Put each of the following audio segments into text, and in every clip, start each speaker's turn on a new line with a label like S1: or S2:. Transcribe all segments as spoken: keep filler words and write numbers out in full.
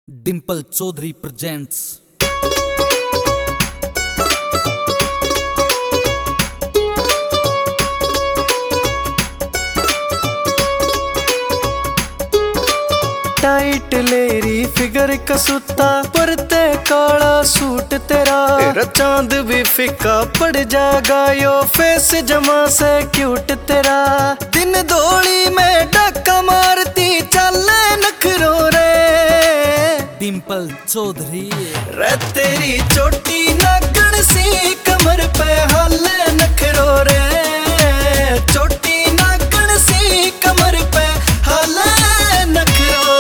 S1: Dimple Chaudhary presents.
S2: Tight लेरी figure कसूता परते काला सूट तेरा तेरा चांद भी फिका पड़ जाएगा यो फेस जमा से क्यूट तेरा दिन दौड़ी में डक्का मारती चले नखरो रे
S1: डिंपल चौधरी
S2: रे तेरी चोटी नागण सी कमर पे हाले नखरो रे चोटी नागण सी कमर पे हाले नखरो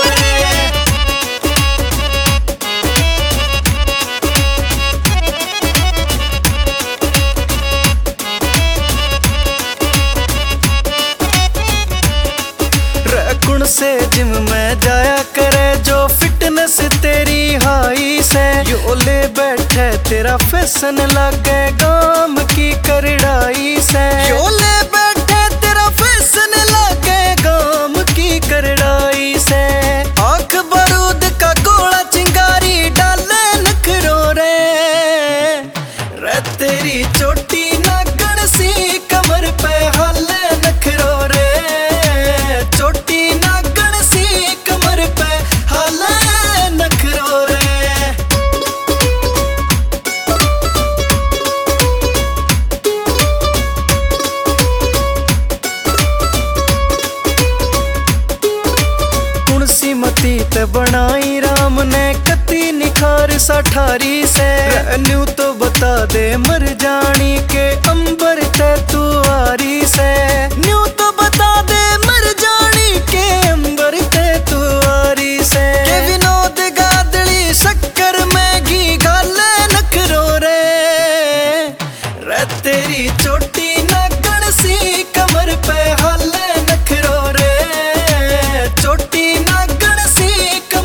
S2: कुण से जिम में जाया करे जो फिटनेस तेरी हाई से यो ले बैठे तेरा फैशन लगे गाम की करड़ाई से यो ले बैठे तेरा फैशन लगे गाम की करड़ाई से आंख बारूद का गोला चिंगारी डाले नखरो रे रे तेरी चोटी नागण सी कमर पे हाले नखरो रे चोटी ते बनाई राम ने कती निखार साठारी से न्यू तो बता दे मर जानी के अंबर ते तू आरी से न्यू तो बता दे मर जानी के अंबर ते तू आरी से के विनोद गादड़ी शक्कर में घी गाले नखरो रे रे तेरी चोटी नागण सी कमर पे हाले नखरो रे चोटी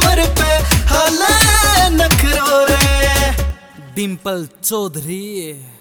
S1: डिंपल चौधरी।